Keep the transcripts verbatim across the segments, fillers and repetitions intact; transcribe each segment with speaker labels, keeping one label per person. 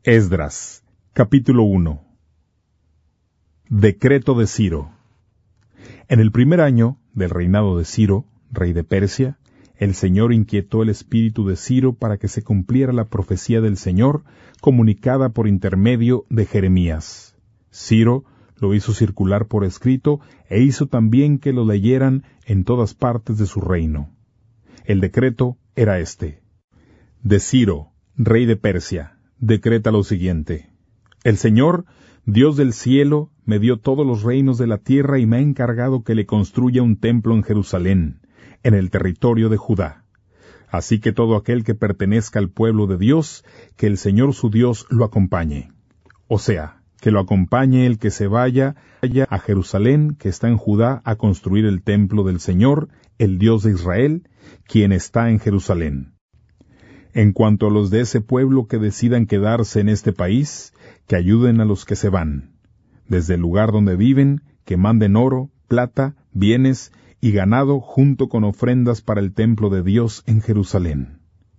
Speaker 1: Esdras, capítulo uno. Decreto de Ciro. En el primer año del reinado de Ciro, rey de Persia, el Señor inquietó el espíritu de Ciro para que se cumpliera la profecía del Señor comunicada por intermedio de Jeremías. Ciro lo hizo circular por escrito e hizo también que lo leyeran en todas partes de su reino. El decreto era este: de Ciro, rey de Persia, decreta lo siguiente: el Señor, Dios del cielo, me dio todos los reinos de la tierra y me ha encargado que le construya un templo en Jerusalén, en el territorio de Judá. Así que todo aquel que pertenezca al pueblo de Dios, que el Señor su Dios lo acompañe. O sea, que lo acompañe el que se vaya a Jerusalén, que está en Judá, a construir el templo del Señor, el Dios de Israel, quien está en Jerusalén. En cuanto a los de ese pueblo que decidan quedarse en este país, que ayuden a los que se van. Desde el lugar donde viven, que manden oro, plata, bienes y ganado junto con ofrendas para el templo de Dios en Jerusalén.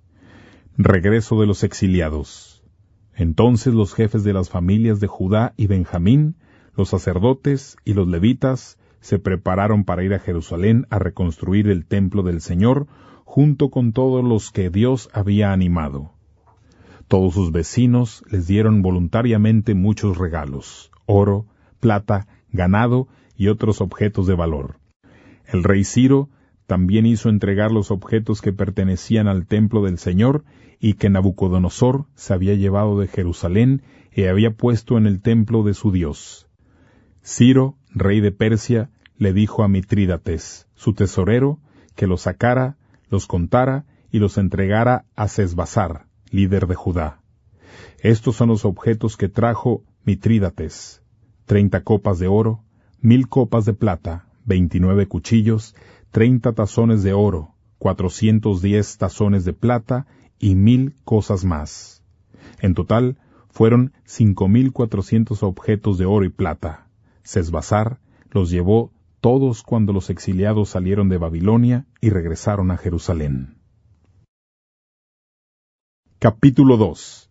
Speaker 1: Regreso de los exiliados. Entonces los jefes de las familias de Judá y Benjamín, los sacerdotes y los levitas, se prepararon para ir a Jerusalén a reconstruir el templo del Señor, junto con todos los que Dios había animado. Todos sus vecinos les dieron voluntariamente muchos regalos, oro, plata, ganado y otros objetos de valor. El rey Ciro también hizo entregar los objetos que pertenecían al templo del Señor y que Nabucodonosor se había llevado de Jerusalén y había puesto en el templo de su Dios. Ciro, rey de Persia, le dijo a Mitrídates, su tesorero, que los sacara, los contara y los entregara a Sesbazar, líder de Judá. Estos son los objetos que trajo Mitrídates: treinta copas de oro, mil copas de plata, veintinueve cuchillos, treinta tazones de oro, cuatrocientos diez tazones de plata y mil cosas más. En total fueron cinco mil cuatrocientos objetos de oro y plata. Sesbazar los llevó todos cuando los exiliados salieron de Babilonia y regresaron a Jerusalén. Capítulo dos.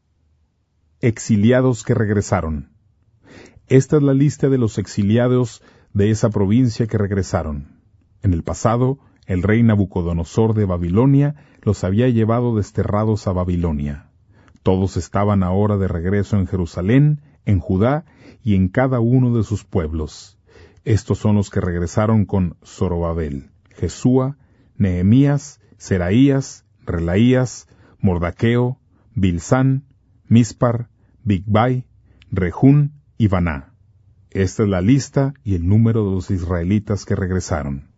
Speaker 1: Exiliados que regresaron. Esta es la lista de los exiliados de esa provincia que regresaron. En el pasado, el rey Nabucodonosor de Babilonia los había llevado desterrados a Babilonia. Todos estaban ahora de regreso en Jerusalén, en Judá y en cada uno de sus pueblos. Estos son los que regresaron con Zorobabel, Jesúa, Nehemías, Seraías, Relaías, Mordaqueo, Bilsán, Mispar, Bigvai, Rehún y Baná. Esta es la lista y el número de los israelitas que regresaron.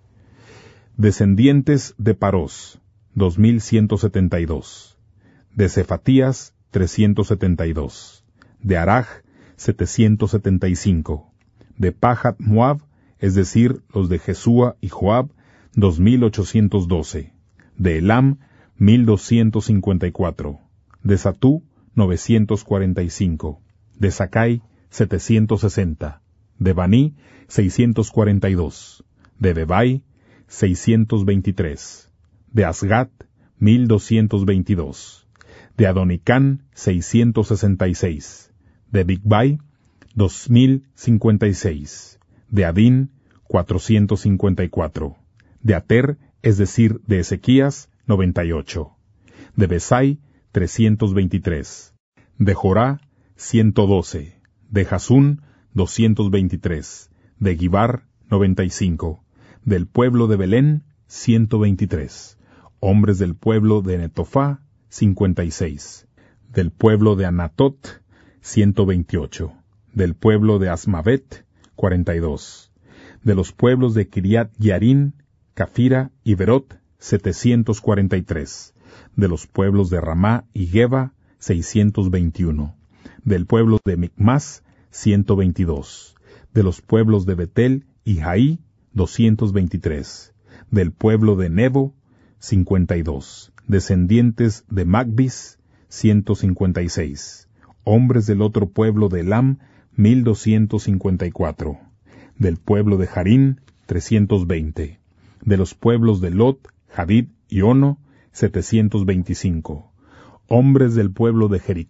Speaker 1: Descendientes de Parós, dos mil ciento setenta y dos. De Cefatías, trescientos setenta y dos. De Araj, setecientos setenta y cinco. De Pahat Moab, es decir, los de Jesúa y Joab, dos mil ochocientos doce. De Elam, mil doscientos cincuenta y cuatro. De Satú, novecientos cuarenta y cinco. De Sakai, setecientos sesenta. De Baní, seiscientos cuarenta y dos. De Bebai, seiscientos veintitrés. De Asgat, mil doscientos veintidós. De Adonicán, seiscientos sesenta y seis. De Bigvai, dos mil cincuenta y seis. De Adín, cuatrocientos cincuenta y cuatro. De Ater, es decir, de Ezequías, noventa y ocho. De Besai, trescientos veintitrés. De Jorá, ciento doce. De Jasún, doscientos veintitrés. De Gibar, noventa y cinco. Del pueblo de Belén, ciento veintitrés. Hombres del pueblo de Netofá, cincuenta y seis. Del pueblo de Anatot, ciento veintiocho. Del pueblo de Asmavet, cuarenta y dos. De los pueblos de Kiriat Yarín, Cafira y Berot, setecientos cuarenta y tres. De los pueblos de Ramá y Geba, seiscientos veintiuno. Del pueblo de Micmas, ciento veintidós. De los pueblos de Betel y Jaí, doscientos veintitrés. Del pueblo de Nebo, cincuenta y dos. Descendientes de Magbis, ciento cincuenta y seis. Hombres del otro pueblo de Elam, mil doscientos cincuenta y cuatro. Del pueblo de Jarín, trescientos veinte. De los pueblos de Lot, Hadid y Ono, setecientos veinticinco. Hombres del pueblo de Jericó,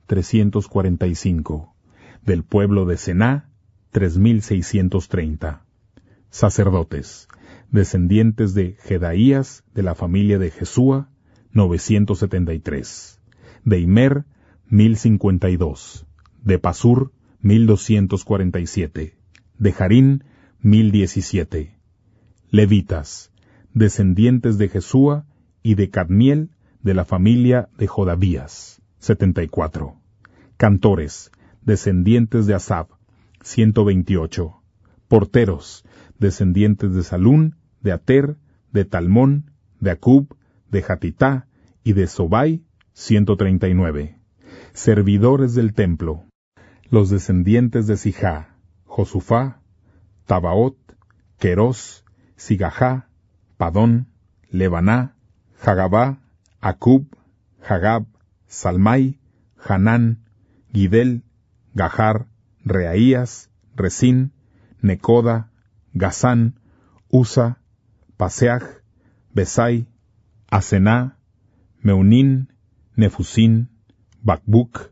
Speaker 1: trescientos cuarenta y cinco. Del pueblo de Sená, tres mil seiscientos treinta. Sacerdotes, descendientes de Jedaías, de la familia de Jesúa, novecientos setenta y tres. De Imer, mil cincuenta y dos. De Pasur, mil doscientos cuarenta y siete. De Jarín, mil diecisiete. Levitas, descendientes de Jesúa y de Cadmiel, de la familia de Jodavías, setenta y cuatro. Cantores, descendientes de Asab, ciento veintiocho. Porteros, descendientes de Salún, de Ater, de Talmón, de Acub, de Hatitá y de Sobai, ciento treinta y nueve. Servidores del templo, los descendientes de Sijá, Josufá, Tabaot, Querós, Sigajá, Padón, Lebaná, Jagabá, Acub, Jagab, Salmai, Hanán, Gidel, Gahar, Reaías, Resín, Necoda, Gazán, Usa, Paseaj, Besai, Asená, Meunín, Nefusín, Bacbuc,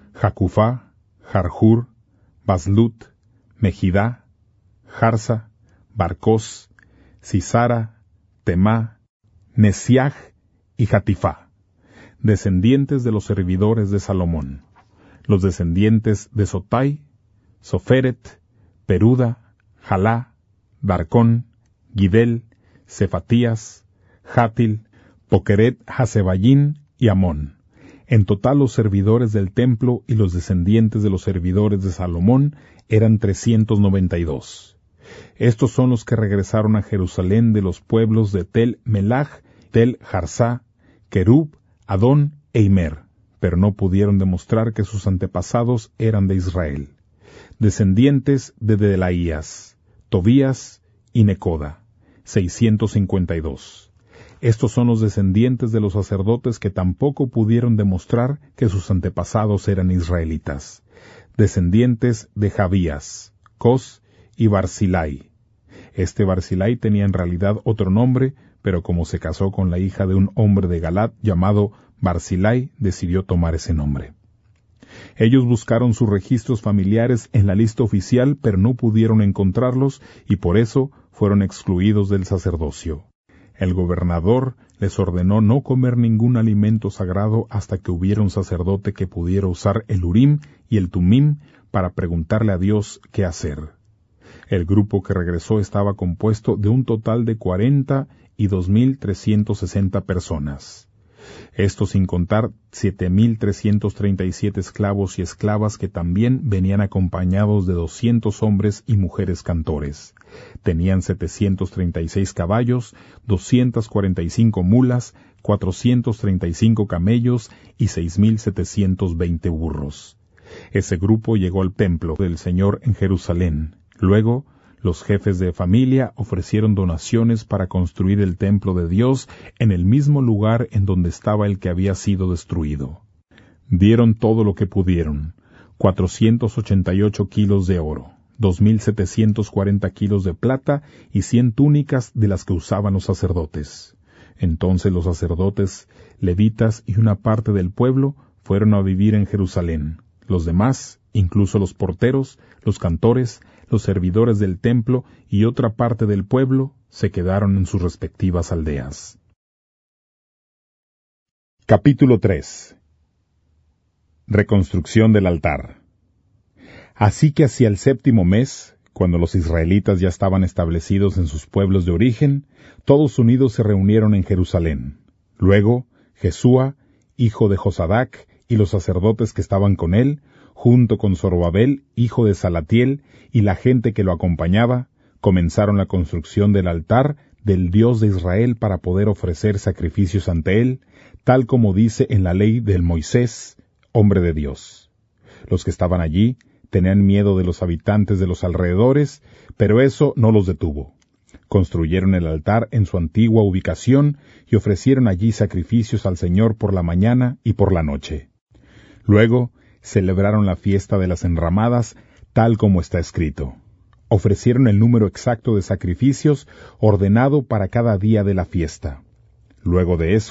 Speaker 1: Jacufá, Jarjur, Baslut, Mejidá, Jarsa, Barcós, Sisara, Temá, Nesiaj y Jatifá, descendientes de los servidores de Salomón, los descendientes de Sotai, Soferet, Peruda, Jalá, Darcón, Gidel, Cefatías, Játil, Poqueret Hasebayín y Amón. En total los servidores del templo y los descendientes de los servidores de Salomón eran trescientos noventa y dos. Estos son los que regresaron a Jerusalén de los pueblos de Tel Melaj, Tel Jarsá, Kerub, Adón e Imer, pero no pudieron demostrar que sus antepasados eran de Israel. Descendientes de Delaías, Tobías y Necoda, seiscientos cincuenta y dos. Estos son los descendientes de los sacerdotes que tampoco pudieron demostrar que sus antepasados eran israelitas. Descendientes de Jabías, Cos y Barzilai. Este Barzilai tenía en realidad otro nombre, pero como se casó con la hija de un hombre de Galat llamado Barzilai, decidió tomar ese nombre. Ellos buscaron sus registros familiares en la lista oficial, pero no pudieron encontrarlos y por eso fueron excluidos del sacerdocio. El gobernador les ordenó no comer ningún alimento sagrado hasta que hubiera un sacerdote que pudiera usar el Urim y el Tumim para preguntarle a Dios qué hacer. El grupo que regresó estaba compuesto de un total de cuarenta y dos mil trescientos sesenta personas. Esto sin contar siete mil trescientos treinta y siete esclavos y esclavas que también venían acompañados de doscientos hombres y mujeres cantores. Tenían setecientos treinta y seis caballos, doscientas cuarenta y cinco mulas, cuatrocientos treinta y cinco camellos y seis mil setecientos veinte burros. Ese grupo llegó al templo del Señor en Jerusalén. Luego, los jefes de familia ofrecieron donaciones para construir el templo de Dios en el mismo lugar en donde estaba el que había sido destruido. Dieron todo lo que pudieron, cuatrocientos ochenta y ocho kilos de oro, dos mil setecientos cuarenta kilos de plata y cien túnicas de las que usaban los sacerdotes. Entonces los sacerdotes, levitas y una parte del pueblo fueron a vivir en Jerusalén. Los demás, incluso los porteros, los cantores, los servidores del templo y otra parte del pueblo, se quedaron en sus respectivas aldeas. Capítulo tres. Reconstrucción del altar. Así que hacia el séptimo mes, cuando los israelitas ya estaban establecidos en sus pueblos de origen, todos unidos se reunieron en Jerusalén. Luego, Jesúa, hijo de Josadac, y los sacerdotes que estaban con él, junto con Zorobabel, hijo de Salatiel, y la gente que lo acompañaba, comenzaron la construcción del altar del Dios de Israel para poder ofrecer sacrificios ante él, tal como dice en la ley del Moisés, hombre de Dios. Los que estaban allí tenían miedo de los habitantes de los alrededores, pero eso no los detuvo. Construyeron el altar en su antigua ubicación y ofrecieron allí sacrificios al Señor por la mañana y por la noche. Luego, celebraron la fiesta de las enramadas, tal como está escrito. Ofrecieron el número exacto de sacrificios ordenado para cada día de la fiesta. Luego de eso,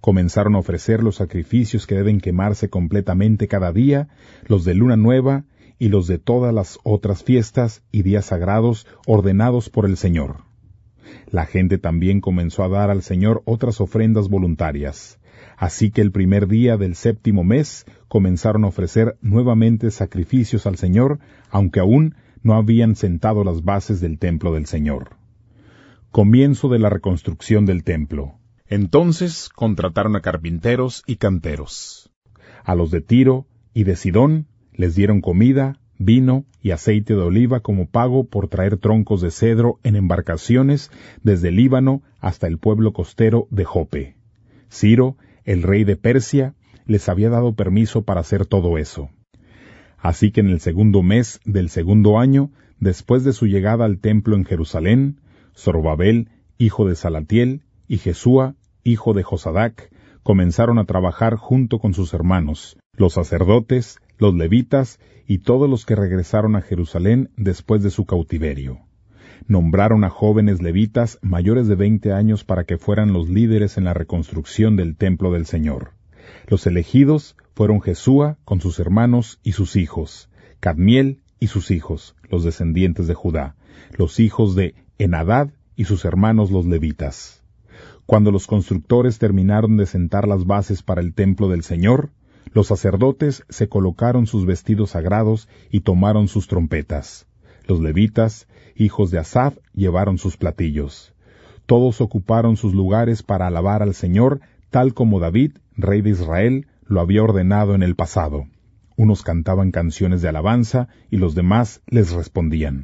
Speaker 1: comenzaron a ofrecer los sacrificios que deben quemarse completamente cada día, los de luna nueva y los de todas las otras fiestas y días sagrados ordenados por el Señor. La gente también comenzó a dar al Señor otras ofrendas voluntarias. Así que el primer día del séptimo mes comenzaron a ofrecer nuevamente sacrificios al Señor, aunque aún no habían sentado las bases del templo del Señor. Comienzo de la reconstrucción del templo. Entonces contrataron a carpinteros y canteros. A los de Tiro y de Sidón les dieron comida, vino y aceite de oliva como pago por traer troncos de cedro en embarcaciones desde el Líbano hasta el pueblo costero de Jope. Ciro, el rey de Persia, les había dado permiso para hacer todo eso. Así que en el segundo mes del segundo año, después de su llegada al templo en Jerusalén, Zorobabel, hijo de Salatiel, y Jesúa, hijo de Josadac, comenzaron a trabajar junto con sus hermanos, los sacerdotes, los levitas y todos los que regresaron a Jerusalén después de su cautiverio. Nombraron a jóvenes levitas mayores de veinte años para que fueran los líderes en la reconstrucción del templo del Señor. Los elegidos fueron Jesúa con sus hermanos y sus hijos, Cadmiel y sus hijos, los descendientes de Judá, los hijos de Enadad y sus hermanos los levitas. Cuando los constructores terminaron de sentar las bases para el templo del Señor, los sacerdotes se colocaron sus vestidos sagrados y tomaron sus trompetas. Los levitas, hijos de Asaf, llevaron sus platillos. Todos ocuparon sus lugares para alabar al Señor, tal como David, rey de Israel, lo había ordenado en el pasado. Unos cantaban canciones de alabanza y los demás les respondían: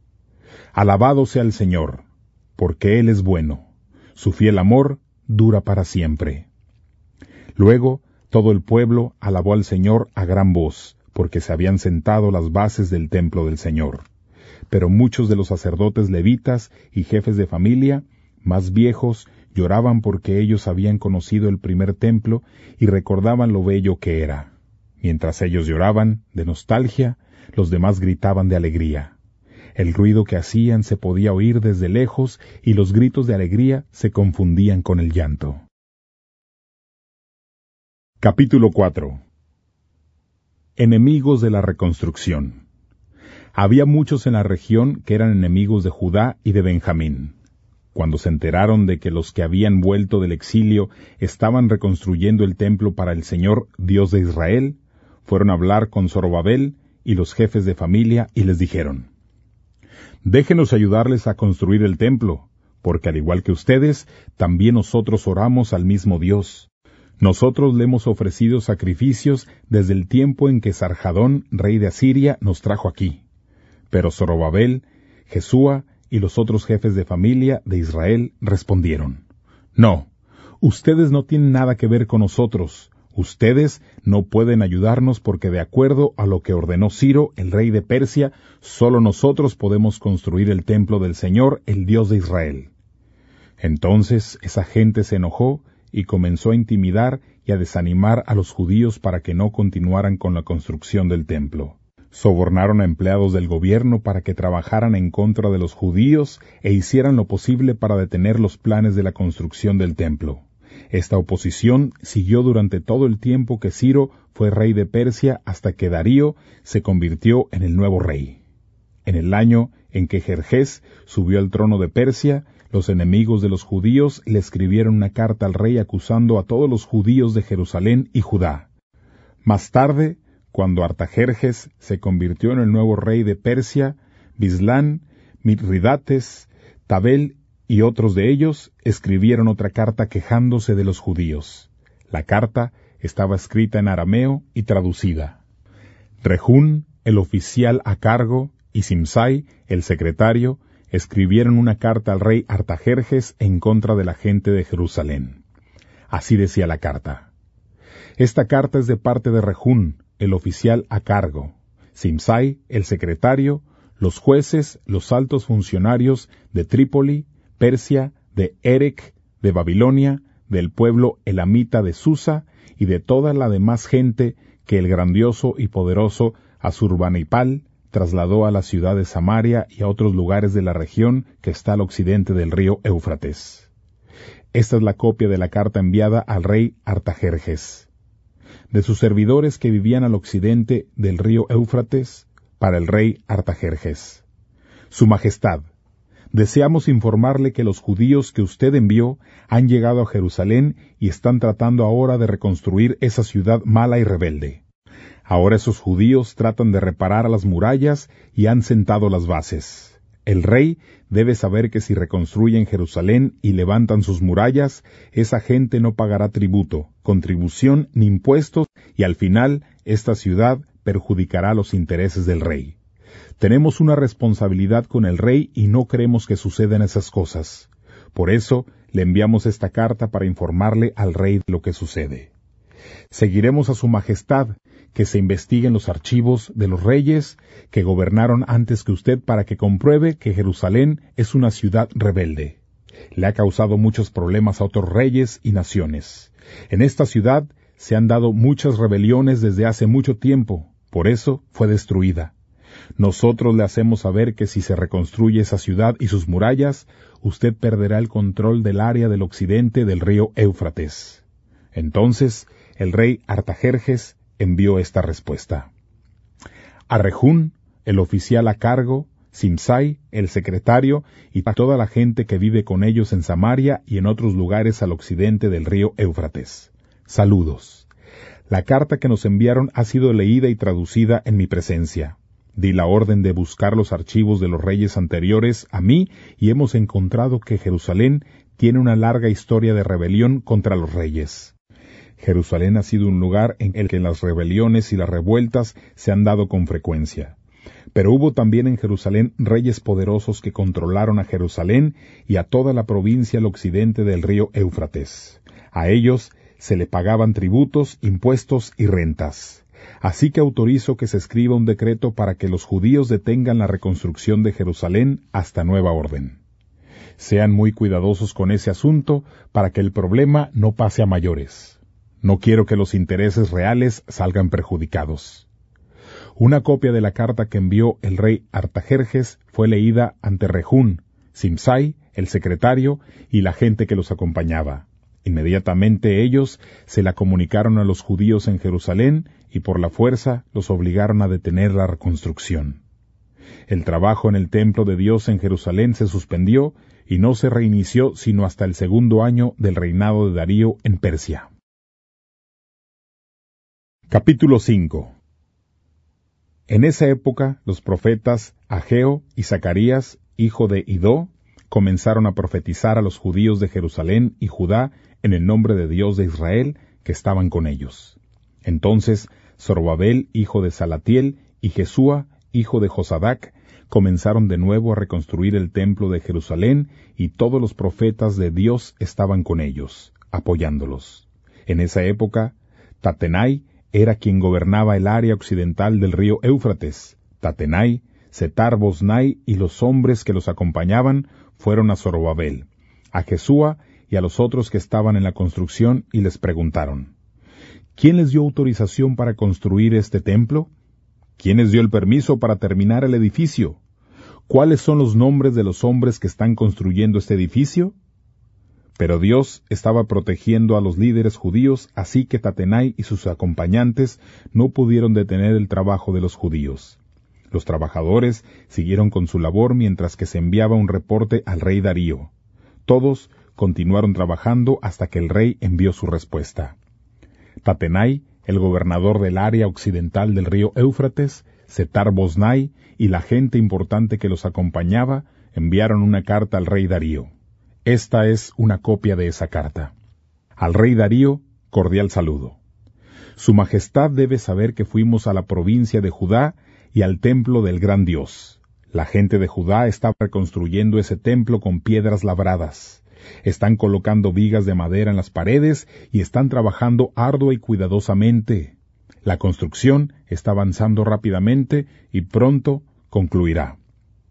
Speaker 1: Alabado sea el Señor, porque Él es bueno. Su fiel amor dura para siempre. Luego, todo el pueblo alabó al Señor a gran voz, porque se habían sentado las bases del templo del Señor. Pero muchos de los sacerdotes levitas y jefes de familia, más viejos, lloraban porque ellos habían conocido el primer templo y recordaban lo bello que era. Mientras ellos lloraban, de nostalgia, los demás gritaban de alegría. El ruido que hacían se podía oír desde lejos y los gritos de alegría se confundían con el llanto. Capítulo cuatro. Enemigos de la reconstrucción. Había muchos en la región que eran enemigos de Judá y de Benjamín. Cuando se enteraron de que los que habían vuelto del exilio estaban reconstruyendo el templo para el Señor, Dios de Israel, fueron a hablar con Zorobabel y los jefes de familia y les dijeron: Déjenos ayudarles a construir el templo, porque al igual que ustedes, también nosotros oramos al mismo Dios. Nosotros le hemos ofrecido sacrificios desde el tiempo en que Sarjadón, rey de Asiria, nos trajo aquí. Pero Zorobabel, Jesúa y los otros jefes de familia de Israel respondieron: No, ustedes no tienen nada que ver con nosotros. Ustedes no pueden ayudarnos porque de acuerdo a lo que ordenó Ciro, el rey de Persia, solo nosotros podemos construir el templo del Señor, el Dios de Israel. Entonces esa gente se enojó y comenzó a intimidar y a desanimar a los judíos para que no continuaran con la construcción del templo. Sobornaron a empleados del gobierno para que trabajaran en contra de los judíos e hicieran lo posible para detener los planes de la construcción del templo. Esta oposición siguió durante todo el tiempo que Ciro fue rey de Persia hasta que Darío se convirtió en el nuevo rey. En el año en que Jerjes subió al trono de Persia, los enemigos de los judíos le escribieron una carta al rey acusando a todos los judíos de Jerusalén y Judá. Más tarde, cuando Artajerjes se convirtió en el nuevo rey de Persia, Bislán, Mitridates, Tabel y otros de ellos escribieron otra carta quejándose de los judíos. La carta estaba escrita en arameo y traducida. Rehún, el oficial a cargo, y Simsai, el secretario, escribieron una carta al rey Artajerjes en contra de la gente de Jerusalén. Así decía la carta: Esta carta es de parte de Rehún, el oficial a cargo, Simsai, el secretario, los jueces, los altos funcionarios de Trípoli, Persia, de Erech, de Babilonia, del pueblo elamita de Susa y de toda la demás gente que el grandioso y poderoso Asurbanipal trasladó a la ciudad de Samaria y a otros lugares de la región que está al occidente del río Éufrates. Esta es la copia de la carta enviada al rey Artajerjes, de sus servidores que vivían al occidente del río Éufrates, para el rey Artajerjes. Su Majestad, deseamos informarle que los judíos que usted envió han llegado a Jerusalén y están tratando ahora de reconstruir esa ciudad mala y rebelde. Ahora esos judíos tratan de reparar las murallas y han sentado las bases. El rey debe saber que si reconstruyen Jerusalén y levantan sus murallas, esa gente no pagará tributo, contribución ni impuestos, y al final esta ciudad perjudicará los intereses del rey. Tenemos una responsabilidad con el rey y no queremos que sucedan esas cosas. Por eso le enviamos esta carta para informarle al rey de lo que sucede. Seguiremos a su majestad que se investiguen los archivos de los reyes que gobernaron antes que usted para que compruebe que Jerusalén es una ciudad rebelde. Le ha causado muchos problemas a otros reyes y naciones. En esta ciudad se han dado muchas rebeliones desde hace mucho tiempo, por eso fue destruida. Nosotros le hacemos saber que si se reconstruye esa ciudad y sus murallas, usted perderá el control del área del occidente del río Éufrates. Entonces, el rey Artajerjes envió esta respuesta. A Rehún, el oficial a cargo, Simsai, el secretario, y toda la gente que vive con ellos en Samaria y en otros lugares al occidente del río Éufrates. Saludos. La carta que nos enviaron ha sido leída y traducida en mi presencia. Di la orden de buscar los archivos de los reyes anteriores a mí y hemos encontrado que Jerusalén tiene una larga historia de rebelión contra los reyes. Jerusalén ha sido un lugar en el que las rebeliones y las revueltas se han dado con frecuencia. Pero hubo también en Jerusalén reyes poderosos que controlaron a Jerusalén y a toda la provincia al occidente del río Éufrates. A ellos se le pagaban tributos, impuestos y rentas. Así que autorizo que se escriba un decreto para que los judíos detengan la reconstrucción de Jerusalén hasta nueva orden. Sean muy cuidadosos con ese asunto para que el problema no pase a mayores. No quiero que los intereses reales salgan perjudicados. Una copia de la carta que envió el rey Artajerjes fue leída ante Rehún, Simsai, el secretario, y la gente que los acompañaba. Inmediatamente ellos se la comunicaron a los judíos en Jerusalén y por la fuerza los obligaron a detener la reconstrucción. El trabajo en el templo de Dios en Jerusalén se suspendió y no se reinició sino hasta el segundo año del reinado de Darío en Persia. Capítulo cinco. En esa época los profetas Ageo y Zacarías, hijo de Idó, comenzaron a profetizar a los judíos de Jerusalén y Judá en el nombre de Dios de Israel que estaban con ellos. Entonces Zorobabel, hijo de Salatiel, y Jesúa, hijo de Josadac, comenzaron de nuevo a reconstruir el templo de Jerusalén y todos los profetas de Dios estaban con ellos, apoyándolos. En esa época, Tatenai era quien gobernaba el área occidental del río Éufrates. Tatenai, Setar-Boznai y los hombres que los acompañaban fueron a Zorobabel, a Jesúa y a los otros que estaban en la construcción y les preguntaron, ¿quién les dio autorización para construir este templo? ¿Quién les dio el permiso para terminar el edificio? ¿Cuáles son los nombres de los hombres que están construyendo este edificio? Pero Dios estaba protegiendo a los líderes judíos, así que Tatenai y sus acompañantes no pudieron detener el trabajo de los judíos. Los trabajadores siguieron con su labor mientras que se enviaba un reporte al rey Darío. Todos continuaron trabajando hasta que el rey envió su respuesta. Tatenai, el gobernador del área occidental del río Éufrates, Setar-Boznai y la gente importante que los acompañaba enviaron una carta al rey Darío. Esta es una copia de esa carta. Al rey Darío, cordial saludo. Su Majestad debe saber que fuimos a la provincia de Judá y al templo del gran Dios. La gente de Judá está reconstruyendo ese templo con piedras labradas. Están colocando vigas de madera en las paredes y están trabajando ardua y cuidadosamente. La construcción está avanzando rápidamente y pronto concluirá.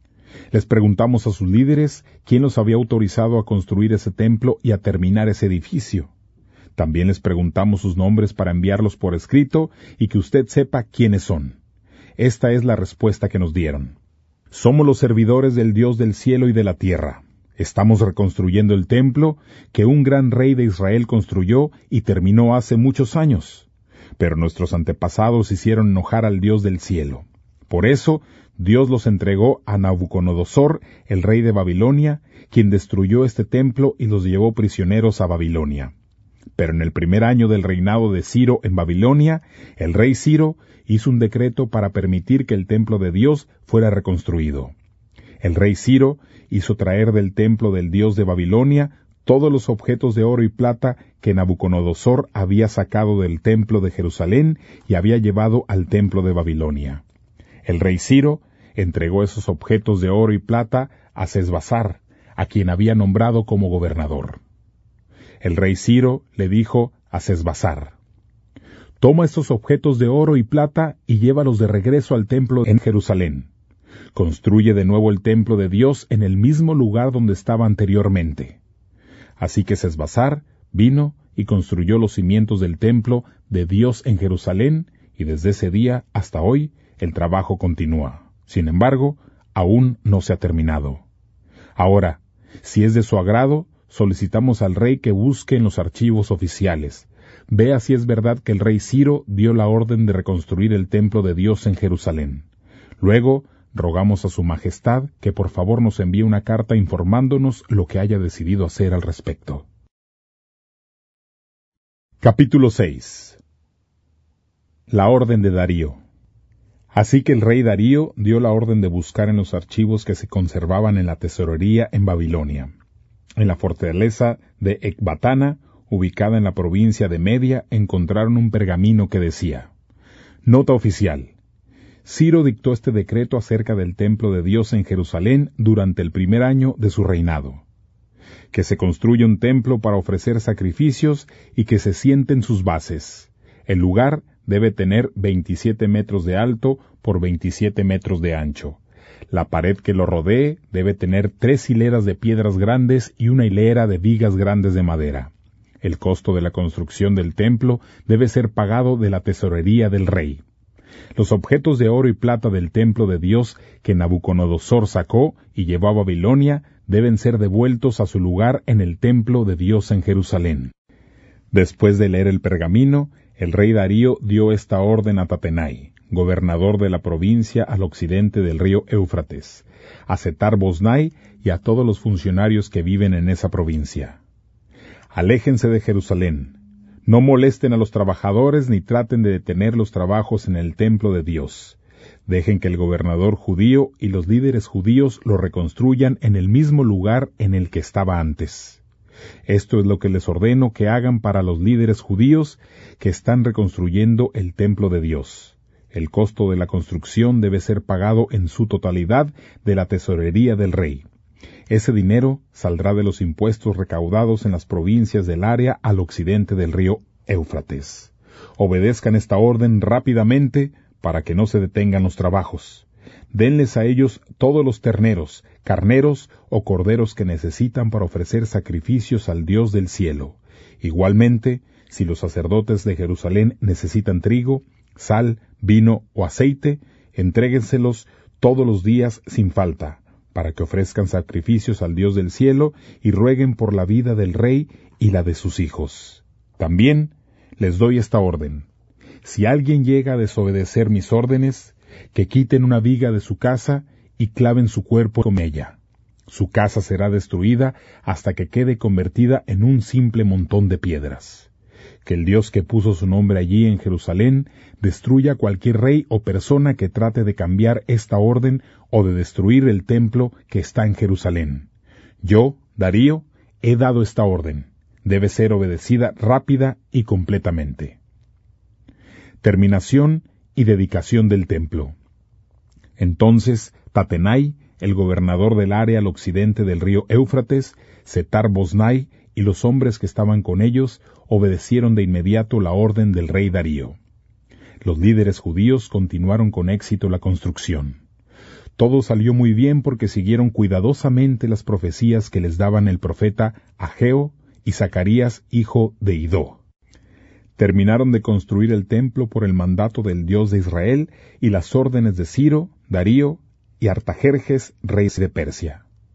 Speaker 1: Les preguntamos a sus líderes quién los había autorizado a construir ese templo y a terminar ese edificio. También les preguntamos sus nombres para enviarlos por escrito y que usted sepa quiénes son. Esta es la respuesta que nos dieron. Somos los servidores del Dios del cielo y de la tierra. Estamos reconstruyendo el templo que un gran rey de Israel construyó y terminó hace muchos años. Pero nuestros antepasados hicieron enojar al Dios del cielo. Por eso, Dios los entregó a Nabucodonosor, el rey de Babilonia, quien destruyó este templo y los llevó prisioneros a Babilonia. Pero en el primer año del reinado de Ciro en Babilonia, el rey Ciro hizo un decreto para permitir que el templo de Dios fuera reconstruido. El rey Ciro hizo traer del templo del Dios de Babilonia todos los objetos de oro y plata que Nabucodonosor había sacado del templo de Jerusalén y había llevado al templo de Babilonia. El rey Ciro entregó esos objetos de oro y plata a Sesbazar, a quien había nombrado como gobernador. El rey Ciro le dijo a Sesbazar: «Toma estos objetos de oro y plata y llévalos de regreso al templo en Jerusalén. Construye de nuevo el templo de Dios en el mismo lugar donde estaba anteriormente». Así que Sesbazar vino y construyó los cimientos del templo de Dios en Jerusalén, y desde ese día hasta hoy el trabajo continúa. Sin embargo, aún no se ha terminado. Ahora, si es de su agrado, solicitamos al rey que busque en los archivos oficiales. Vea si es verdad que el rey Ciro dio la orden de reconstruir el templo de Dios en Jerusalén. Luego, rogamos a su majestad que por favor nos envíe una carta informándonos lo que haya decidido hacer al respecto. Capítulo seis. La orden de Darío. Así que el rey Darío dio la orden de buscar en los archivos que se conservaban en la tesorería en Babilonia. En la fortaleza de Ecbatana, ubicada en la provincia de Media, encontraron un pergamino que decía: Nota oficial. Ciro dictó este decreto acerca del templo de Dios en Jerusalén durante el primer año de su reinado. Que se construya un templo para ofrecer sacrificios y que se sienten sus bases. El lugar debe tener veintisiete metros de alto por veintisiete metros de ancho. La pared que lo rodee debe tener tres hileras de piedras grandes y una hilera de vigas grandes de madera. El costo de la construcción del templo debe ser pagado de la tesorería del rey. Los objetos de oro y plata del templo de Dios que Nabucodonosor sacó y llevó a Babilonia deben ser devueltos a su lugar en el templo de Dios en Jerusalén. Después de leer el pergamino, el rey Darío dio esta orden a Tatenai, gobernador de la provincia al occidente del río Éufrates, a Setar-Boznai y a todos los funcionarios que viven en esa provincia. Aléjense de Jerusalén. No molesten a los trabajadores ni traten de detener los trabajos en el templo de Dios. Dejen que el gobernador judío y los líderes judíos lo reconstruyan en el mismo lugar en el que estaba antes. Esto es lo que les ordeno que hagan para los líderes judíos que están reconstruyendo el templo de Dios. El costo de la construcción debe ser pagado en su totalidad de la tesorería del rey. Ese dinero saldrá de los impuestos recaudados en las provincias del área al occidente del río Éufrates. Obedezcan esta orden rápidamente para que no se detengan los trabajos. Denles a ellos todos los terneros, carneros o corderos que necesitan para ofrecer sacrificios al Dios del cielo. Igualmente, si los sacerdotes de Jerusalén necesitan trigo, sal, vino o aceite, entréguenselos todos los días sin falta, para que ofrezcan sacrificios al Dios del cielo y rueguen por la vida del rey y la de sus hijos. También les doy esta orden. Si alguien llega a desobedecer mis órdenes, que quiten una viga de su casa y claven su cuerpo con ella. Su casa será destruida hasta que quede convertida en un simple montón de piedras. Que el Dios que puso su nombre allí en Jerusalén destruya a cualquier rey o persona que trate de cambiar esta orden o de destruir el templo que está en Jerusalén. Yo, Darío, he dado esta orden. Debe ser obedecida rápida y completamente. Terminación y dedicación del templo. Entonces, Tatenai, el gobernador del área al occidente del río Éufrates, Setar-Boznai y los hombres que estaban con ellos obedecieron de inmediato la orden del rey Darío. Los líderes judíos continuaron con éxito la construcción. Todo salió muy bien porque siguieron cuidadosamente las profecías que les daban el profeta Ageo y Zacarías, hijo de Idó. Terminaron de construir el templo por el mandato del Dios de Israel y las órdenes de Ciro, Darío y Artajerjes, reyes de Persia.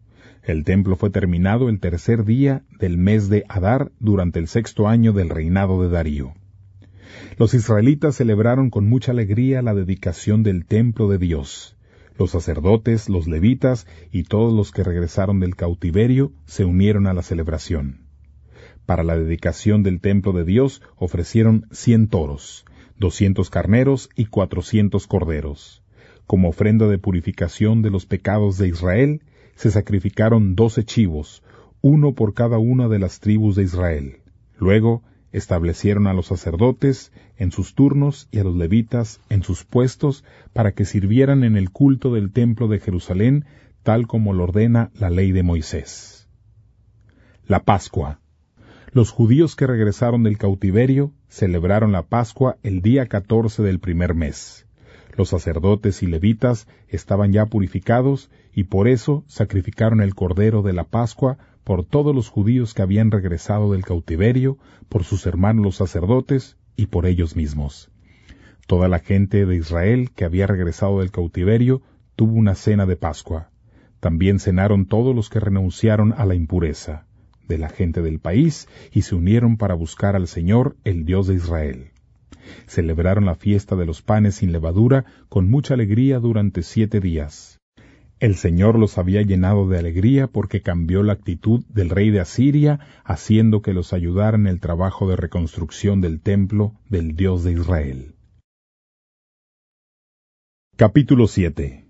Speaker 1: El templo fue terminado el tercer día del mes de Adar durante el sexto año del reinado de Darío. Los israelitas celebraron con mucha alegría la dedicación del templo de Dios. Los sacerdotes, los levitas y todos los que regresaron del cautiverio se unieron a la celebración. Para la dedicación del templo de Dios ofrecieron cien toros, doscientos carneros y cuatrocientos corderos. Como ofrenda de purificación de los pecados de Israel, se sacrificaron doce chivos, uno por cada una de las tribus de Israel. Luego, establecieron a los sacerdotes en sus turnos y a los levitas en sus puestos para que sirvieran en el culto del templo de Jerusalén, tal como lo ordena la ley de Moisés. La Pascua. Los judíos que regresaron del cautiverio celebraron la Pascua el día catorce del primer mes. Los sacerdotes y levitas estaban ya purificados y por eso sacrificaron el cordero de la Pascua por todos los judíos que habían regresado del cautiverio, por sus hermanos los sacerdotes y por ellos mismos. Toda la gente de Israel que había regresado del cautiverio tuvo una cena de Pascua. También cenaron todos los que renunciaron a la impureza de la gente del país y se unieron para buscar al Señor, el Dios de Israel. Celebraron la fiesta de los panes sin levadura con mucha alegría durante siete días. El Señor los había llenado de alegría porque cambió la actitud del rey de Asiria, haciendo que los ayudara en el trabajo de reconstrucción del templo del Dios de Israel. Capítulo siete.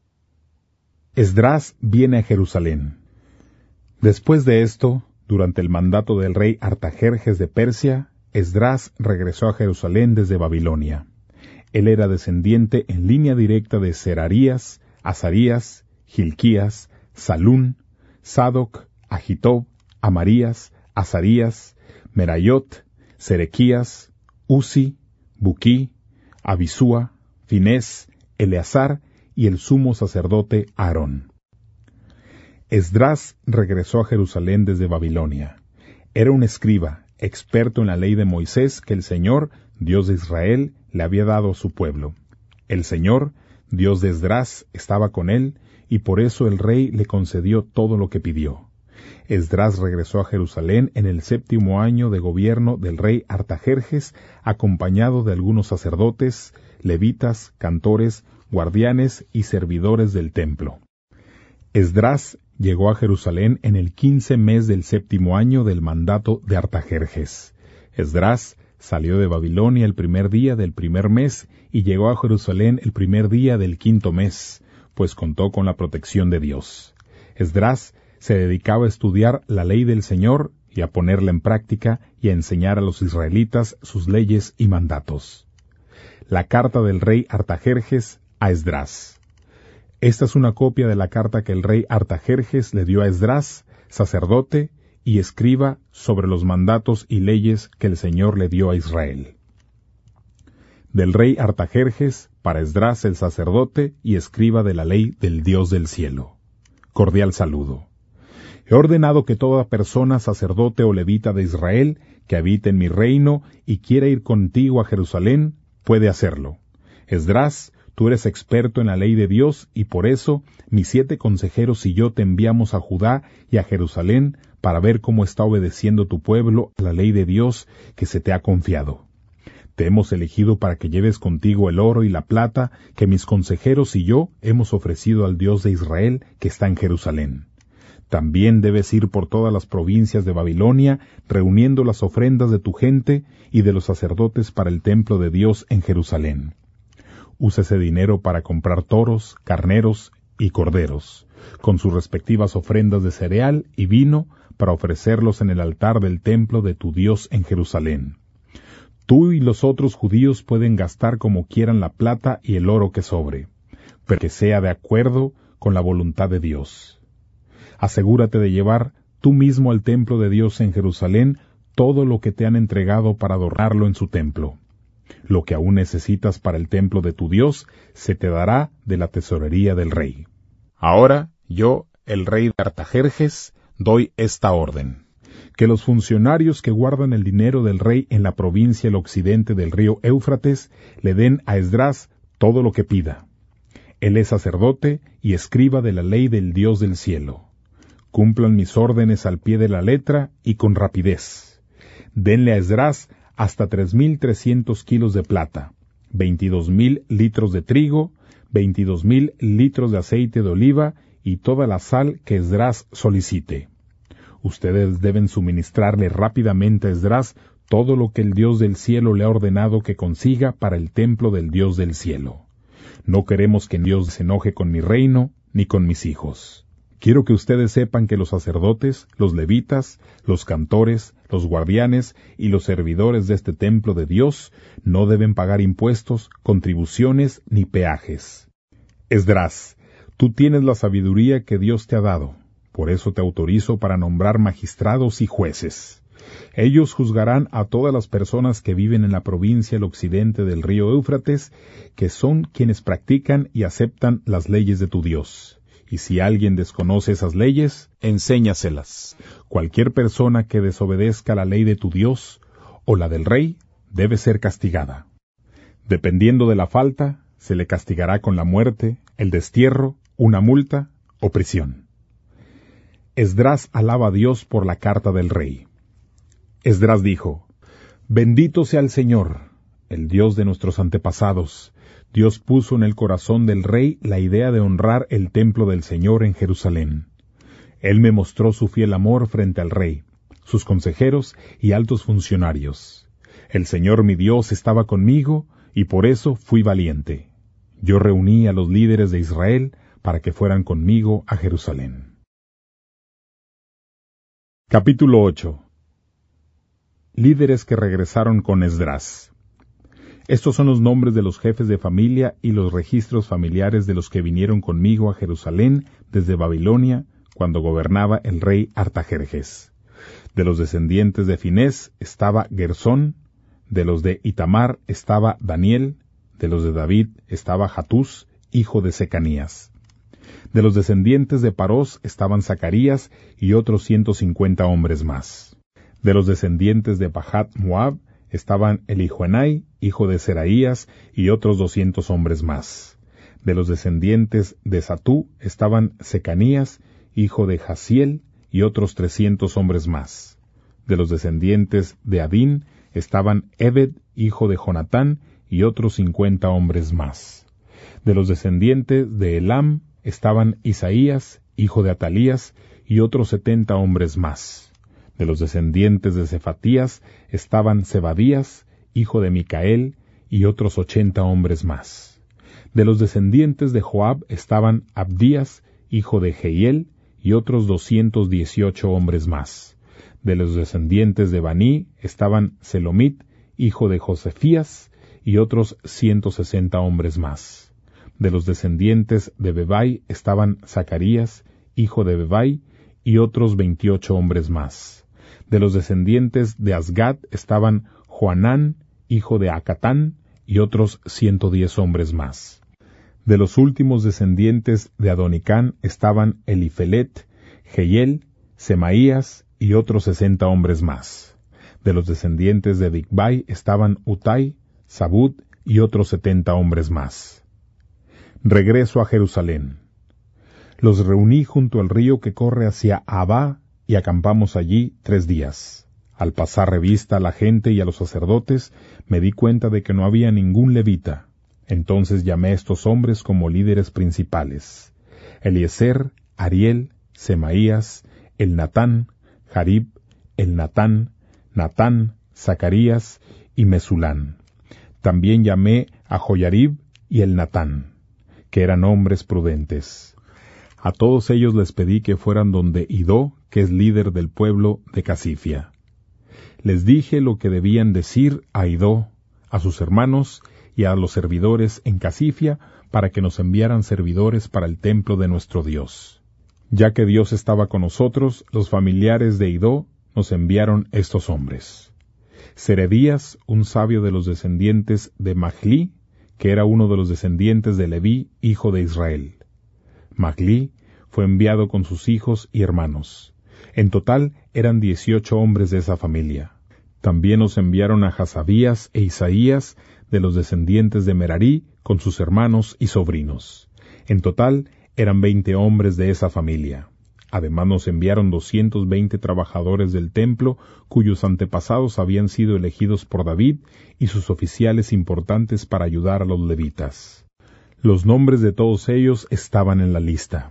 Speaker 1: Esdras viene a Jerusalén. Después de esto, durante el mandato del rey Artajerjes de Persia, Esdras regresó a Jerusalén desde Babilonia. Él era descendiente en línea directa de Serarías, Azarías, Hilquías, Salún, Sadoc, Ahitob, Amarías, Azarías, Merayot, Serequías, Uzi, Buquí, Abisúa, Finés, Eleazar y el sumo sacerdote Aarón. Esdras regresó a Jerusalén desde Babilonia. Era un escriba, experto en la ley de Moisés que el Señor, Dios de Israel, le había dado a su pueblo. El Señor, Dios de Esdras, estaba con él, y por eso el rey le concedió todo lo que pidió. Esdras regresó a Jerusalén en el séptimo año de gobierno del rey Artajerjes, acompañado de algunos sacerdotes, levitas, cantores, guardianes y servidores del templo. Esdras llegó a Jerusalén en el quince mes del séptimo año del mandato de Artajerjes. Esdras salió de Babilonia el primer día del primer mes y llegó a Jerusalén el primer día del quinto mes, pues contó con la protección de Dios. Esdras se dedicaba a estudiar la ley del Señor y a ponerla en práctica y a enseñar a los israelitas sus leyes y mandatos. La carta del rey Artajerjes a Esdras. Esta es una copia de la carta que el rey Artajerjes le dio a Esdras, sacerdote y escriba, sobre los mandatos y leyes que el Señor le dio a Israel. Del rey Artajerjes para Esdras el sacerdote y escriba de la ley del Dios del cielo. Cordial saludo. He ordenado que toda persona, sacerdote o levita de Israel, que habite en mi reino y quiera ir contigo a Jerusalén, puede hacerlo. Esdras, tú eres experto en la ley de Dios, y por eso mis siete consejeros y yo te enviamos a Judá y a Jerusalén para ver cómo está obedeciendo tu pueblo a la ley de Dios que se te ha confiado. Te hemos elegido para que lleves contigo el oro y la plata que mis consejeros y yo hemos ofrecido al Dios de Israel que está en Jerusalén. También debes ir por todas las provincias de Babilonia, reuniendo las ofrendas de tu gente y de los sacerdotes para el templo de Dios en Jerusalén. Usa ese dinero para comprar toros, carneros y corderos, con sus respectivas ofrendas de cereal y vino, para ofrecerlos en el altar del templo de tu Dios en Jerusalén. Tú y los otros judíos pueden gastar como quieran la plata y el oro que sobre, pero que sea de acuerdo con la voluntad de Dios. Asegúrate de llevar tú mismo al templo de Dios en Jerusalén todo lo que te han entregado para adornarlo en su templo. Lo que aún necesitas para el templo de tu Dios se te dará de la tesorería del rey. Ahora yo, el rey de Artajerjes, doy esta orden: que los funcionarios que guardan el dinero del rey en la provincia al occidente del río Éufrates le den a Esdras todo lo que pida. Él es sacerdote y escriba de la ley del Dios del cielo. cumplan mis órdenes al pie de la letra y con rapidez. Denle a Esdras hasta tres mil trescientos kilos de plata, veintidós mil litros de trigo, veintidós mil litros de aceite de oliva y toda la sal que Esdras solicite. Ustedes deben suministrarle rápidamente a Esdras todo lo que el Dios del cielo le ha ordenado que consiga para el templo del Dios del cielo. No queremos que Dios se enoje con mi reino ni con mis hijos. Quiero que ustedes sepan que los sacerdotes, los levitas, los cantores, los guardianes y los servidores de este templo de Dios no deben pagar impuestos, contribuciones ni peajes. Esdras, tú tienes la sabiduría que Dios te ha dado, por eso te autorizo para nombrar magistrados y jueces. Ellos juzgarán a todas las personas que viven en la provincia al occidente del río Éufrates, que son quienes practican y aceptan las leyes de tu Dios. Y si alguien desconoce esas leyes, enséñaselas. Cualquier persona que desobedezca la ley de tu Dios o la del rey debe ser castigada. Dependiendo de la falta, se le castigará con la muerte, el destierro, una multa o prisión. Esdras alaba a Dios por la carta del rey. Esdras dijo: Bendito sea el Señor, el Dios de nuestros antepasados. Dios puso en el corazón del rey la idea de honrar el templo del Señor en Jerusalén. Él me mostró su fiel amor frente al rey, sus consejeros y altos funcionarios. El Señor mi Dios estaba conmigo y por eso fui valiente. Yo reuní a los líderes de Israel para que fueran conmigo a Jerusalén. Capítulo ocho. Líderes que regresaron con Esdras. Estos son los nombres de los jefes de familia y los registros familiares de los que vinieron conmigo a Jerusalén desde Babilonia, cuando gobernaba el rey Artajerjes. De los descendientes de Finés estaba Gersón, de los de Itamar estaba Daniel, de los de David estaba Hatús, hijo de Secanías. De los descendientes de Parós estaban Zacarías y otros ciento cincuenta hombres más. De los descendientes de Pahat Moab estaban Elijoenai, hijo de Seraías, y otros doscientos hombres más. De los descendientes de Zatú estaban Secanías, hijo de Jaziel, y otros trescientos hombres más. De los descendientes de Adín estaban Ebed, hijo de Jonatán, y otros cincuenta hombres más. De los descendientes de Elam estaban Isaías, hijo de Atalías, y otros setenta hombres más. De los descendientes de Cefatías estaban Zebadías, hijo de Micael, y otros ochenta hombres más. De los descendientes de Joab estaban Abdías, hijo de Jehiel, y otros doscientos dieciocho hombres más. De los descendientes de Baní estaban Selomit, hijo de Josefías, y otros ciento sesenta hombres más. De los descendientes de Bebai estaban Zacarías, hijo de Bebai, y otros veintiocho hombres más. De los descendientes de Asgad estaban Joanán, hijo de Acatán, y otros ciento diez hombres más. De los últimos descendientes de Adonicán estaban Elifelet, Jehiel, Semaías, y otros sesenta hombres más. De los descendientes de Bigvai estaban Utai, Zabud, y otros setenta hombres más. Regreso a Jerusalén. Los reuní junto al río que corre hacia Abá, y acampamos allí tres días. Al pasar revista a la gente y a los sacerdotes, me di cuenta de que no había ningún levita. Entonces llamé a estos hombres como líderes principales: Eliezer, Ariel, Semaías, Elnatán, Jarib, Elnatán, Natán, Zacarías y Mesulán. También llamé a Joyarib y Elnatán, que eran hombres prudentes. A todos ellos les pedí que fueran donde Idó, que es líder del pueblo de Casifia. Les dije lo que debían decir a Idó, a sus hermanos y a los servidores en Casifia, para que nos enviaran servidores para el templo de nuestro Dios. Ya que Dios estaba con nosotros, los familiares de Idó nos enviaron estos hombres: Serebías, un sabio de los descendientes de Mahlí, que era uno de los descendientes de Leví, hijo de Israel. Mahlí fue enviado con sus hijos y hermanos. En total eran dieciocho hombres de esa familia. También nos enviaron a Hasabías e Isaías, de los descendientes de Merarí, con sus hermanos y sobrinos. En total eran veinte hombres de esa familia. Además nos enviaron doscientos veinte trabajadores del templo, cuyos antepasados habían sido elegidos por David y sus oficiales importantes para ayudar a los levitas. Los nombres de todos ellos estaban en la lista.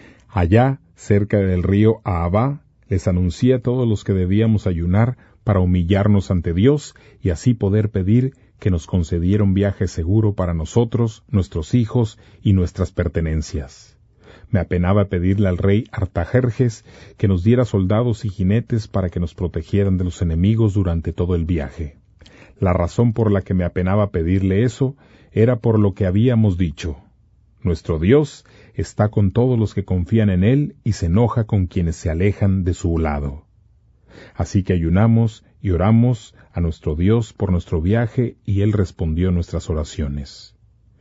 Speaker 1: Allá, cerca del río Ahabá, les anuncié a todos los que debíamos ayunar para humillarnos ante Dios y así poder pedir que nos concediera un viaje seguro para nosotros, nuestros hijos y nuestras pertenencias. Me apenaba pedirle al rey Artajerjes que nos diera soldados y jinetes para que nos protegieran de los enemigos durante todo el viaje. La razón por la que me apenaba pedirle eso era por lo que habíamos dicho. Nuestro Dios está con todos los que confían en Él y se enoja con quienes se alejan de su lado. Así que ayunamos y oramos a nuestro Dios por nuestro viaje y Él respondió nuestras oraciones.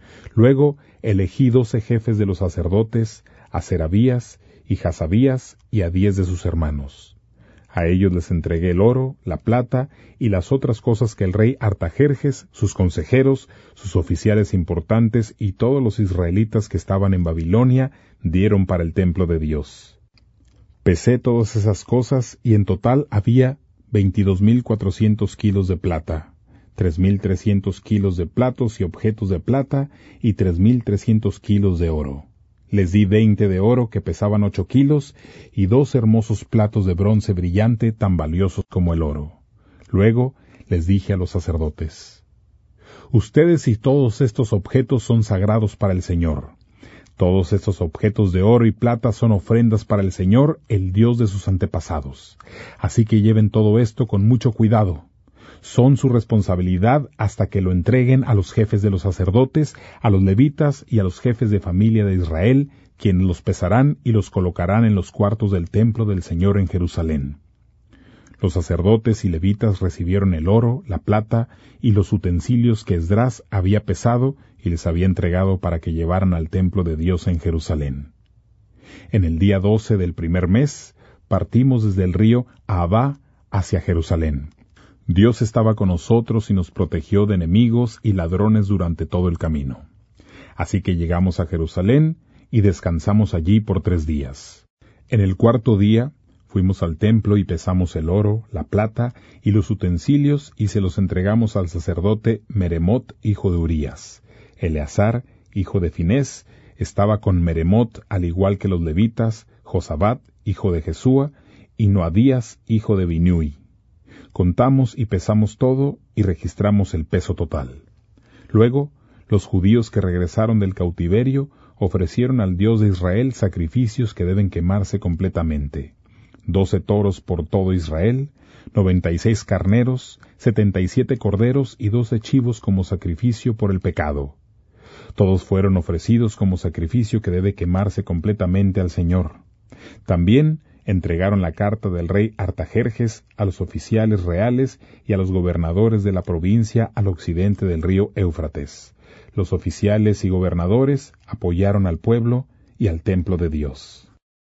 Speaker 1: Luego elegí doce jefes de los sacerdotes, a Serabías y Jasabías y a diez de sus hermanos. A ellos les entregué el oro, la plata y las otras cosas que el rey Artajerjes, sus consejeros, sus oficiales importantes y todos los israelitas que estaban en Babilonia dieron para el templo de Dios. Pesé todas esas cosas y en total había veintidós mil cuatrocientos kilos de plata, tres mil trescientos kilos de platos y objetos de plata y tres mil trescientos kilos de oro. Les di veinte de oro que pesaban ocho kilos y dos hermosos platos de bronce brillante tan valiosos como el oro. Luego les dije a los sacerdotes: Ustedes y todos estos objetos son sagrados para el Señor. Todos estos objetos de oro y plata son ofrendas para el Señor, el Dios de sus antepasados. Así que lleven todo esto con mucho cuidado. Son su responsabilidad hasta que lo entreguen a los jefes de los sacerdotes, a los levitas y a los jefes de familia de Israel, quienes los pesarán y los colocarán en los cuartos del templo del Señor en Jerusalén. Los sacerdotes y levitas recibieron el oro, la plata y los utensilios que Esdras había pesado y les había entregado para que llevaran al templo de Dios en Jerusalén. En el día doce del primer mes, partimos desde el río Ahabá hacia Jerusalén. Dios estaba con nosotros y nos protegió de enemigos y ladrones durante todo el camino. Así que llegamos a Jerusalén y descansamos allí por tres días. En el cuarto día fuimos al templo y pesamos el oro, la plata y los utensilios y se los entregamos al sacerdote Meremot, hijo de Urías. Eleazar, hijo de Finés, estaba con Meremot al igual que los levitas, Josabat, hijo de Jesúa, y Noadías, hijo de Binui. Contamos y pesamos todo y registramos el peso total. Luego, los judíos que regresaron del cautiverio ofrecieron al Dios de Israel sacrificios que deben quemarse completamente. Doce toros por todo Israel, noventa y seis carneros, setenta y siete corderos y doce chivos como sacrificio por el pecado. Todos fueron ofrecidos como sacrificio que debe quemarse completamente al Señor. También entregaron la carta del rey Artajerjes a los oficiales reales y a los gobernadores de la provincia al occidente del río Éufrates. Los oficiales y gobernadores apoyaron al pueblo y al templo de Dios.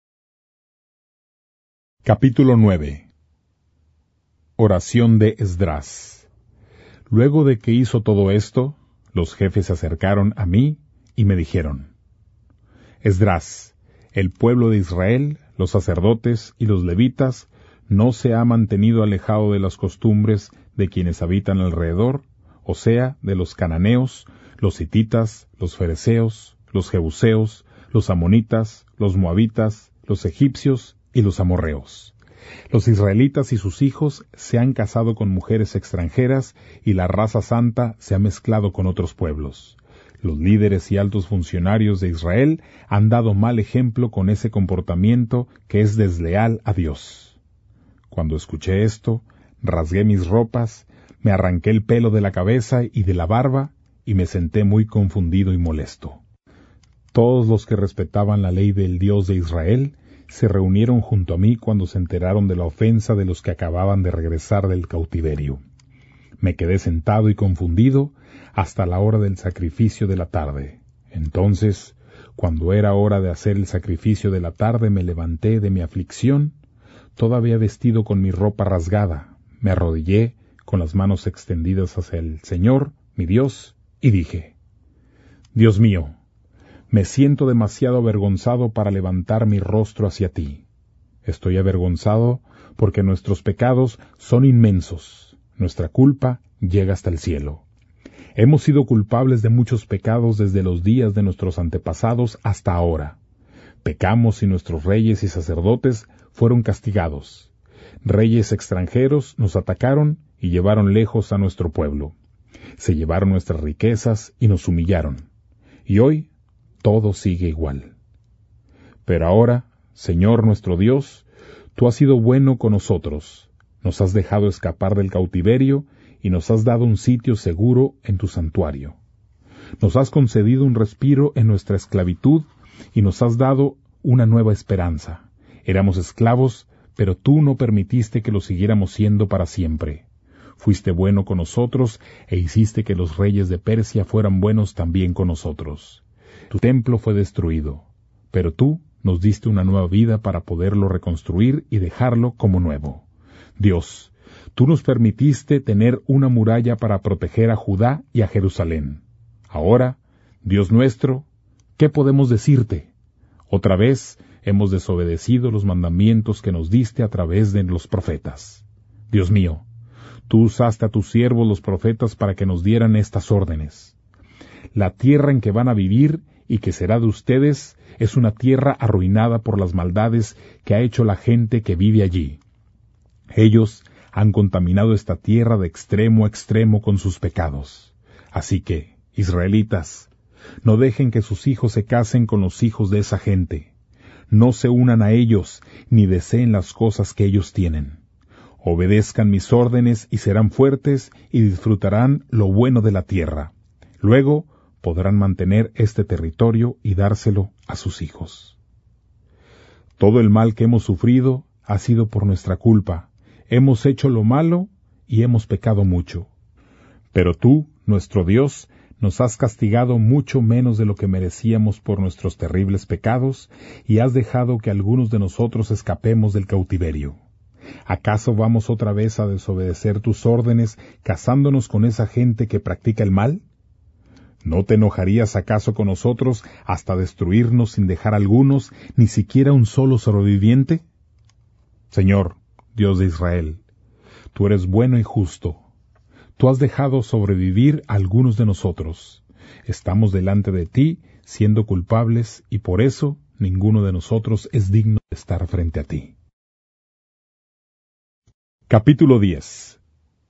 Speaker 1: Capítulo nueve. Oración de Esdras. Luego de que hizo todo esto, los jefes se acercaron a mí y me dijeron: Esdras, el pueblo de Israel, los sacerdotes y los levitas, no se ha mantenido alejado de las costumbres de quienes habitan alrededor, o sea, de los cananeos, los hititas, los fereceos, los jebuseos, los amonitas, los moabitas, los egipcios y los amorreos. Los israelitas y sus hijos se han casado con mujeres extranjeras y la raza santa se ha mezclado con otros pueblos. Los líderes y altos funcionarios de Israel han dado mal ejemplo con ese comportamiento que es desleal a Dios. Cuando escuché esto, rasgué mis ropas, me arranqué el pelo de la cabeza y de la barba y me senté muy confundido y molesto. Todos los que respetaban la ley del Dios de Israel se reunieron junto a mí cuando se enteraron de la ofensa de los que acababan de regresar del cautiverio. Me quedé sentado y confundido hasta la hora del sacrificio de la tarde. Entonces, cuando era hora de hacer el sacrificio de la tarde, me levanté de mi aflicción, todavía vestido con mi ropa rasgada, me arrodillé con las manos extendidas hacia el Señor, mi Dios, y dije: Dios mío, me siento demasiado avergonzado para levantar mi rostro hacia ti. Estoy avergonzado porque nuestros pecados son inmensos, nuestra culpa llega hasta el cielo. Hemos sido culpables de muchos pecados desde los días de nuestros antepasados hasta ahora. Pecamos y nuestros reyes y sacerdotes fueron castigados. Reyes extranjeros nos atacaron y llevaron lejos a nuestro pueblo. Se llevaron nuestras riquezas y nos humillaron. Y hoy todo sigue igual. Pero ahora, Señor nuestro Dios, tú has sido bueno con nosotros, nos has dejado escapar del cautiverio y nos has dado un sitio seguro en tu santuario. Nos has concedido un respiro en nuestra esclavitud y nos has dado una nueva esperanza. Éramos esclavos, pero tú no permitiste que lo siguiéramos siendo para siempre. Fuiste bueno con nosotros e hiciste que los reyes de Persia fueran buenos también con nosotros. Tu templo fue destruido, pero tú nos diste una nueva vida para poderlo reconstruir y dejarlo como nuevo. Dios, tú nos permitiste tener una muralla para proteger a Judá y a Jerusalén. Ahora, Dios nuestro, ¿qué podemos decirte? Otra vez hemos desobedecido los mandamientos que nos diste a través de los profetas. Dios mío, tú usaste a tus siervos los profetas para que nos dieran estas órdenes. La tierra en que van a vivir y que será de ustedes es una tierra arruinada por las maldades que ha hecho la gente que vive allí. Ellos han contaminado esta tierra de extremo a extremo con sus pecados. Así que, israelitas, no dejen que sus hijos se casen con los hijos de esa gente. No se unan a ellos, ni deseen las cosas que ellos tienen. Obedezcan mis órdenes y serán fuertes y disfrutarán lo bueno de la tierra. Luego podrán mantener este territorio y dárselo a sus hijos. Todo el mal que hemos sufrido ha sido por nuestra culpa. Hemos hecho lo malo y hemos pecado mucho. Pero tú, nuestro Dios, nos has castigado mucho menos de lo que merecíamos por nuestros terribles pecados y has dejado que algunos de nosotros escapemos del cautiverio. ¿Acaso vamos otra vez a desobedecer tus órdenes casándonos con esa gente que practica el mal? ¿No te enojarías acaso con nosotros hasta destruirnos sin dejar algunos, ni siquiera un solo sobreviviente? Señor, Dios de Israel, tú eres bueno y justo. Tú has dejado sobrevivir a algunos de nosotros. Estamos delante de ti siendo culpables y por eso ninguno de nosotros es digno de estar frente a ti. Capítulo diez.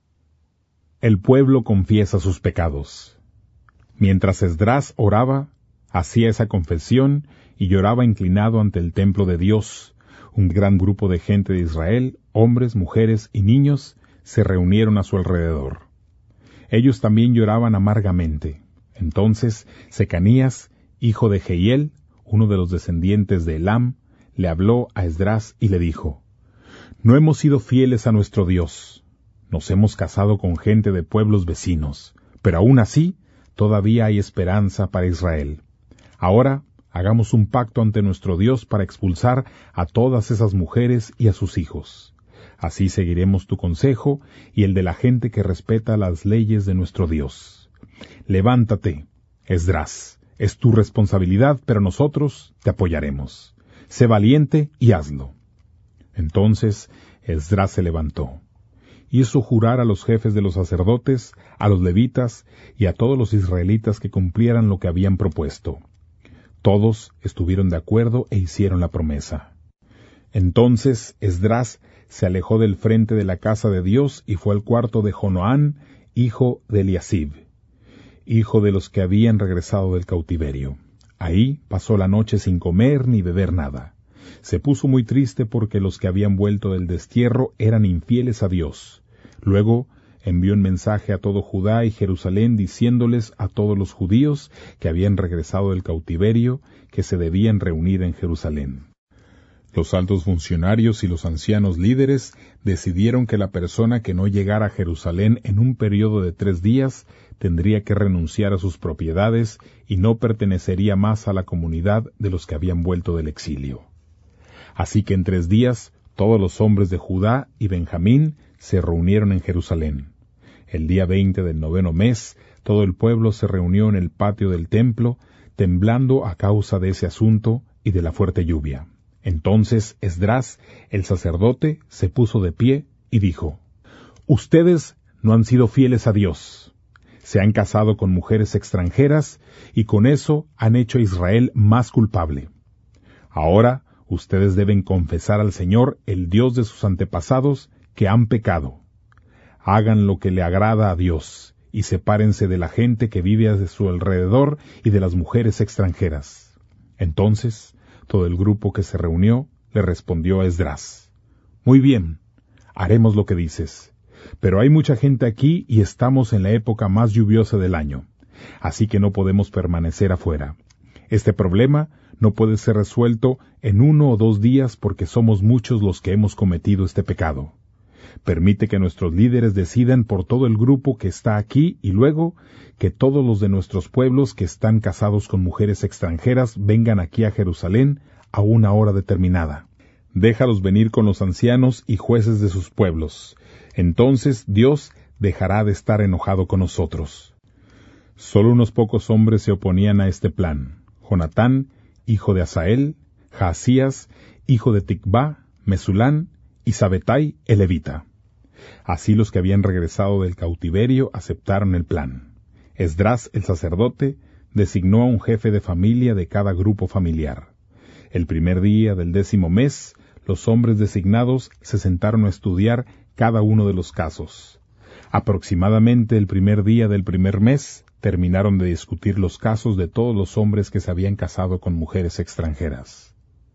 Speaker 1: El pueblo confiesa sus pecados. Mientras Esdras oraba, hacía esa confesión y lloraba inclinado ante el templo de Dios, un gran grupo de gente de Israel, hombres, mujeres y niños, se reunieron a su alrededor. Ellos también lloraban amargamente. Entonces Secanías, hijo de Jehiel, uno de los descendientes de Elam, le habló a Esdras y le dijo: «No hemos sido fieles a nuestro Dios. Nos hemos casado con gente de pueblos vecinos, pero aún así todavía hay esperanza para Israel. Ahora hagamos un pacto ante nuestro Dios para expulsar a todas esas mujeres y a sus hijos. Así seguiremos tu consejo y el de la gente que respeta las leyes de nuestro Dios. Levántate, Esdras, es tu responsabilidad, pero nosotros te apoyaremos. Sé valiente y hazlo». Entonces Esdras se levantó. Hizo jurar a los jefes de los sacerdotes, a los levitas y a todos los israelitas que cumplieran lo que habían propuesto. Todos estuvieron de acuerdo e hicieron la promesa. Entonces Esdras se alejó del frente de la casa de Dios y fue al cuarto de Jonoán, hijo de Eliasib, hijo de los que habían regresado del cautiverio. Ahí pasó la noche sin comer ni beber nada. Se puso muy triste porque los que habían vuelto del destierro eran infieles a Dios. Luego envió un mensaje a todo Judá y Jerusalén diciéndoles a todos los judíos que habían regresado del cautiverio que se debían reunir en Jerusalén. Los altos funcionarios y los ancianos líderes decidieron que la persona que no llegara a Jerusalén en un periodo de tres días tendría que renunciar a sus propiedades y no pertenecería más a la comunidad de los que habían vuelto del exilio. Así que en tres días todos los hombres de Judá y Benjamín se reunieron en Jerusalén. El día veinte del noveno mes, todo el pueblo se reunió en el patio del templo, temblando a causa de ese asunto y de la fuerte lluvia. Entonces Esdras, el sacerdote, se puso de pie y dijo: Ustedes no han sido fieles a Dios. Se han casado con mujeres extranjeras y con eso han hecho a Israel más culpable. Ahora ustedes deben confesar al Señor, el Dios de sus antepasados, que han pecado. Hagan lo que le agrada a Dios y sepárense de la gente que vive a su alrededor y de las mujeres extranjeras. Entonces, todo el grupo que se reunió le respondió a Esdras: Muy bien, haremos lo que dices. Pero hay mucha gente aquí y estamos en la época más lluviosa del año, así que no podemos permanecer afuera. Este problema no puede ser resuelto en uno o dos días porque somos muchos los que hemos cometido este pecado. Permite que nuestros líderes decidan por todo el grupo que está aquí y luego que todos los de nuestros pueblos que están casados con mujeres extranjeras vengan aquí a Jerusalén a una hora determinada. Déjalos venir con los ancianos y jueces de sus pueblos. Entonces Dios dejará de estar enojado con nosotros. Solo unos pocos hombres se oponían a este plan: Jonatán, hijo de Asael, Jaasías, hijo de Tikvá, Mesulán, y Sabetai, el levita. Así los que habían regresado del cautiverio aceptaron el plan. Esdras, el sacerdote, designó a un jefe de familia de cada grupo familiar. El primer día del décimo mes, los hombres designados se sentaron a estudiar cada uno de los casos. Aproximadamente el primer día del primer mes, terminaron de discutir los casos de todos los hombres que se habían casado con mujeres extranjeras.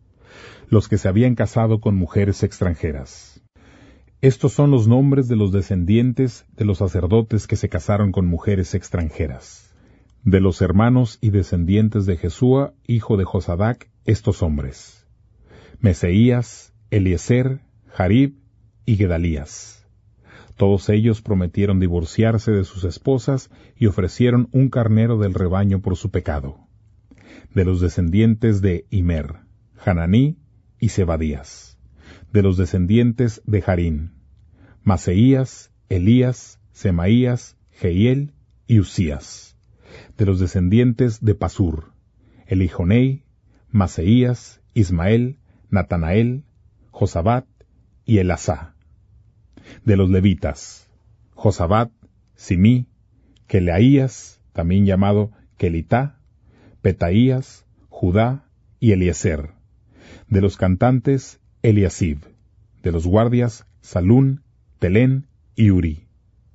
Speaker 1: Los que se habían casado con mujeres extranjeras. Estos son los nombres de los descendientes de los sacerdotes que se casaron con mujeres extranjeras. De los hermanos y descendientes de Jesúa, hijo de Josadac, estos hombres: Meseías, Eliezer, Jarib y Gedalías. Todos ellos prometieron divorciarse de sus esposas y ofrecieron un carnero del rebaño por su pecado. De los descendientes de Imer, Hananí y Zebadías. De los descendientes de Harín, Maseías, Elías, Semaías, Jehiel y Usías. De los descendientes de Pasur, Elijonei, Maseías, Ismael, Natanael, Josabat y Elasá. De los levitas, Josabat, Simí, Kelaías, también llamado Kelitá, Petaías, Judá y Eliezer. De los cantantes, Eliasib. De los guardias, Salún, Telén y Uri.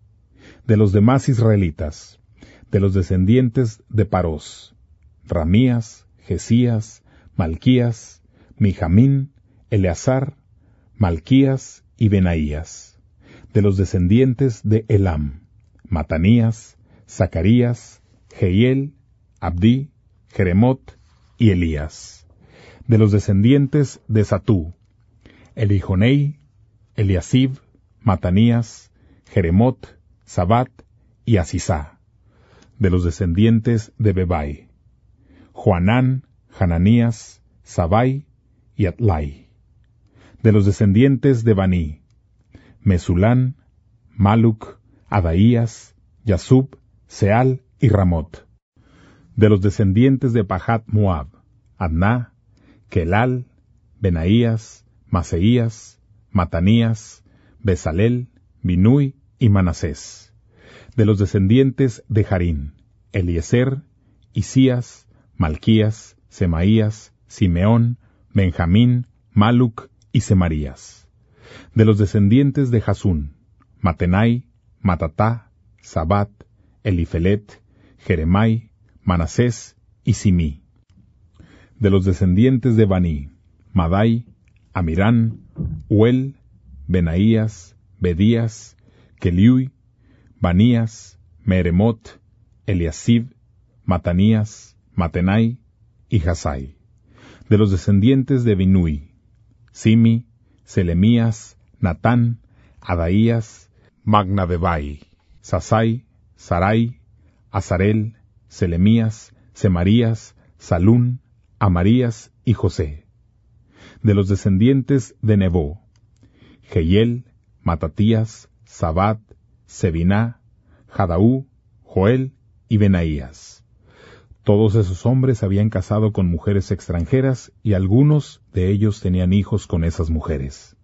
Speaker 1: De los demás israelitas, de los descendientes de Parós, Ramías, Jesías, Malquías, Mijamín, Eleazar, Malquías y Benaías. De los descendientes de Elam, Matanías, Zacarías, Jehiel, Abdí, Jeremot y Elías. De los descendientes de Satú, Elijonei, Eliasib, Matanías, Jeremot, Sabat y Asisá. De los descendientes de Bebai, Joanán, Hananías, Sabai y Atlai. De los descendientes de Baní, Mesulán, Maluc, Adaías, Yasub, Seal y Ramot. De los descendientes de Pahat Moab, Adná, Kelal, Benaías, Maseías, Matanías, Besalel, Binui y Manasés. De los descendientes de Harín, Eliezer, Isías, Malquías, Semaías, Simeón, Benjamín, Maluc y Semarías. De los descendientes de Jasún, Matenai, Matatá, Sabat, Elifelet, Jeremai, Manasés y Simí. De los descendientes de Baní, Madai, Amirán, Uel, Benaías, Bedías, Keliui, Banías, Meremot, Eliasib, Matanías, Matenai y Jasai. De los descendientes de Binui, Simi, Selemías, Natán, Adaías, Magnadebai, Sasai, Sarai, Azarel, Selemías, Semarías, Salún, Amarías y José. De los descendientes de Nebó, Jehiel, Matatías, Sabat, Sebiná, Jadaú, Joel y Benaías. Todos esos hombres se habían casado con mujeres extranjeras y algunos de ellos tenían hijos con esas mujeres.